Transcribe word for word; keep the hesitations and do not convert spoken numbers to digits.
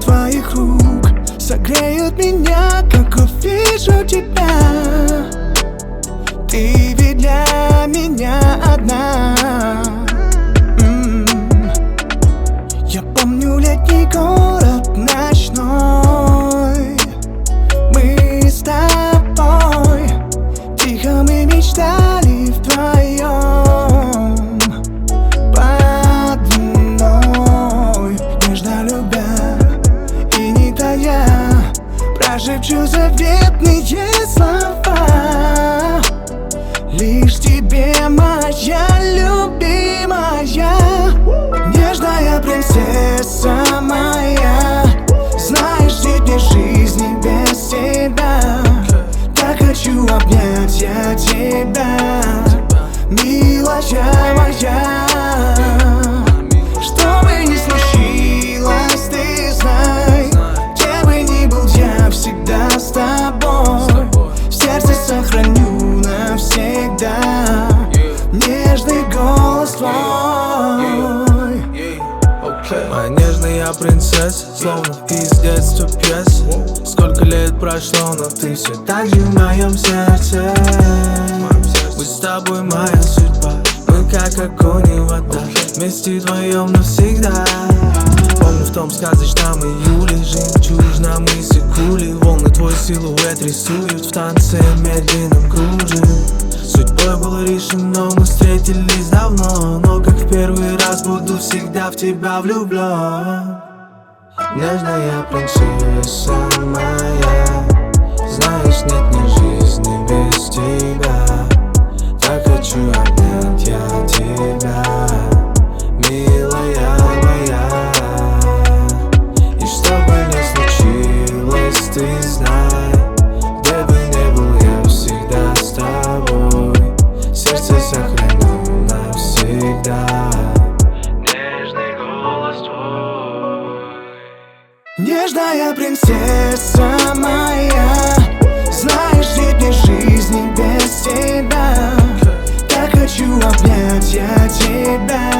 твоих рук согреют меня, как увижу тебя. Ты ведь для меня одна. М-м-м. Я помню летний город ночной. Мы с тобой тихо мы мечтали вдвоем под луной, нежно любя и не тая, прошепчу заветные слова. Лишь тебе, моя любимая, нежная принцесса моя. Знаешь, нет мне жизни без тебя. Так хочу обнять я тебя, милая моя. Что бы ни случилось, ты знай, где бы ни был, я всегда с тобой. В сердце сохраню навсегда нежный голос твой. Моя нежная принцесса, словно из детства пьеса. Сколько лет прошло, но ты все так же в моем сердце. Мы с тобой моя судьба, мы как огонь и вода, вместе вдвоем навсегда. Помню в том сказочном июле, жемчужном мысе кули, волны твой силуэт рисуют в танце медленном круже. Судьбой было решено, мы встретились давно, но как в первый раз буду всегда в тебя влюблен. Нежная принцесса моя, знаешь, нет мне жизни без тебя. Так хочу обнять я тебя, милая моя. И что бы ни случилось, ты знай, где бы ни был, я всегда с тобой. Сердце сохраню навсегда нежный голос твой. Нежная принцесса моя, знаешь, нет мне жизни без тебя. Так хочу обнять я тебя,